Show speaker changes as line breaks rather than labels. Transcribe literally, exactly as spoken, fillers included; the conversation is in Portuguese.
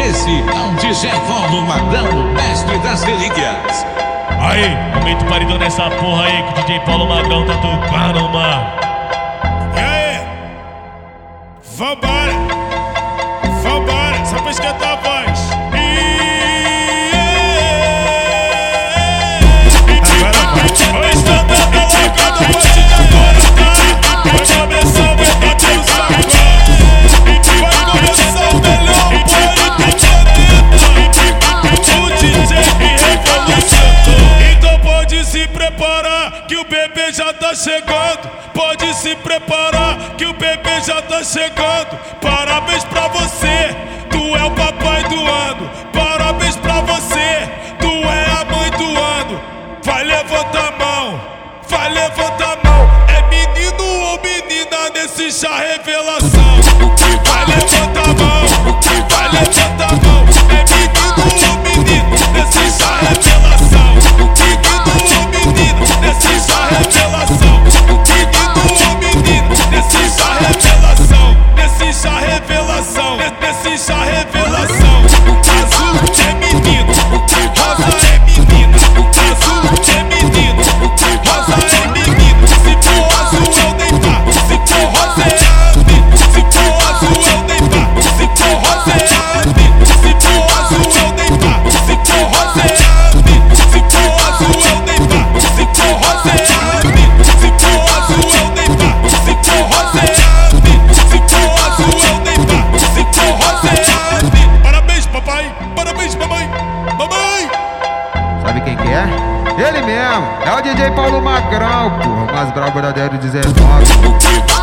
Esse é um D J Paulo Magrão, o mestre das relíquias.
Aí, aumenta o paredão nessa porra aí que o D J Paulo Magrão tá tocando, mano.
E aí? Vambora, vambora, só pra esquentar a voz. Agora vai, vou estandando a largada, vou te de agora, tá? Vai começar o melhor pelo saco. Vai começar o melhor planeta. O D J revolucionou. Então pode se preparar que o bebê já tá chegando. Pode se preparar que o bebê já tá chegando. Parabéns pra você, tu é o papai do ano. Parabéns pra você, tu é a mãe do ano. Vai, levanta a mão, vai, levanta a mão. É menino ou menina nesse chá revelação? Vai, levanta a mão, vai, levanta a mão. É menino ou menina nesse chá revelação? Menino ou menina nesse chá revelação? Nesse chá revelação, nesse chá revelação, nesse chá revelação. Azul é menino, rosa é menina. Azul é menino, rosa é menino. Se for azul eu nem vá, se for rosa é a mim. Se for azul eu nem vá, se for rosa é a mim. Se for azul eu nem vá, se for rosa é a mim. Se for azul eu nem vá, se for rosa é a mim. Se for azul eu nem vá, se for rosa é a mim. Se for azul eu nem vá, se for rosa é a mim. Parabéns papai, parabéns mamãe, mamãe.
Sabe quem que é? Ele mesmo, é o D J Paulo Magrão, porra, mais brabo da zero dezenove.